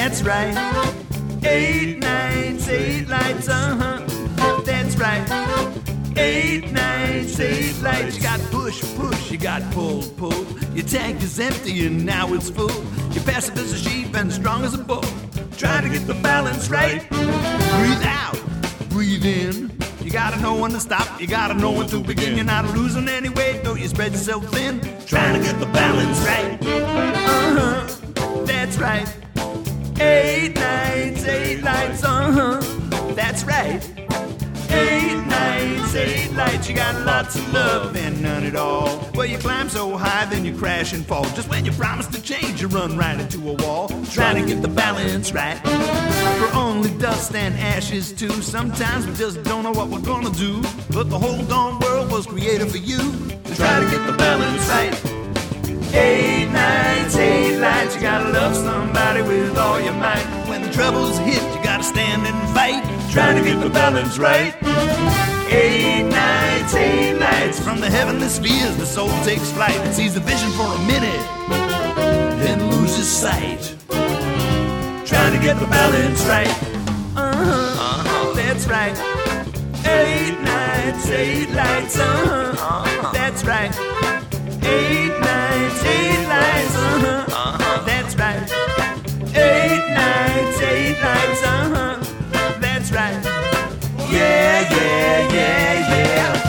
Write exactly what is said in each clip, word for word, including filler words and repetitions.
That's right. Eight nights, eight lights, uh-huh. That's right. Eight nights, eight lights. You got push, push, you got pull, pull. Your tank is empty and now it's full. You're passive as a sheep and strong as a bull. Trying to get the balance right. Breathe out, breathe in. You gotta know when to stop, you gotta know when to begin. You're not losing any weight, though you spread yourself thin. Trying to get the balance right. Uh-huh, that's right. Eight nights, eight lights, uh-huh, that's right. Eight nights, eight lights, you got lots of love and none at all. Well, you climb so high, then you crash and fall. Just when you promise to change, you run right into a wall. Trying to get the balance right. We're only dust and ashes too. Sometimes we just don't know what we're gonna do. But the whole darn world was created for you to try to get the balance right. Eight nights, eight lights, you gotta love somebody with all your might. When the troubles hit, you gotta stand and fight, trying to get the balance right. Eight nights, eight lights, from the heavenly spheres the soul takes flight. It sees the vision for a minute, then loses sight, trying to get the balance right. Uh-huh, uh-huh. That's right. Eight nights, eight lights, uh-huh, uh-huh. That's right. Eight nights, eight lights, uh-huh, uh-huh. That's right. Eight nights, eight lights, uh-huh. That's right. Yeah, yeah, yeah, yeah.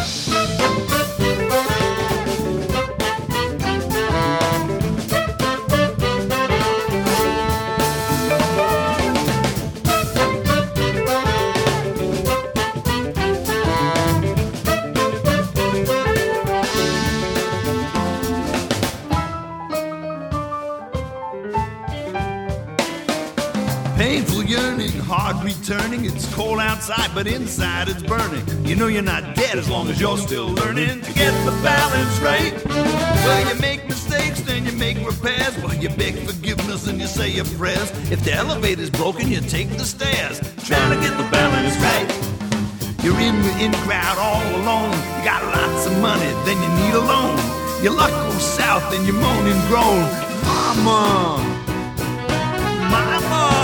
Painful yearning, hard returning. It's cold outside, but inside it's burning. You know you're not dead as long as you're still learning to get the balance right. Well, you make mistakes, then you make repairs. Well, you beg forgiveness and you say your prayers. If the elevator's broken, you take the stairs, trying to get the balance right. You're in the in crowd all alone. You got lots of money, then you need a loan. Your luck goes south, and you moan and groan. Mama, Mama.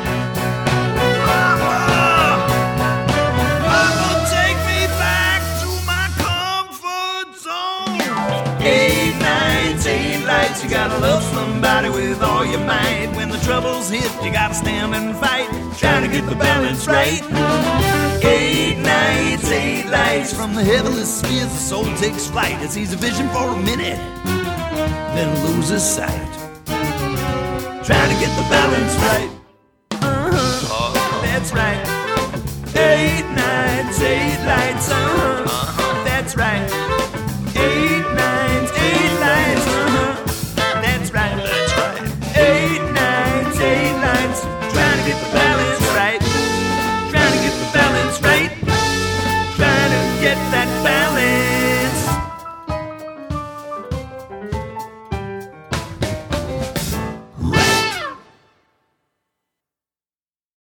Eight nights, eight lights, you gotta love somebody with all your might. When the troubles hit, you gotta stand and fight, trying to get the balance right. Eight nights, eight lights, from the heavenly spheres the soul takes flight. It sees a vision for a minute, then loses sight, trying to get the balance right. Uh-huh, that's right. Eight nights.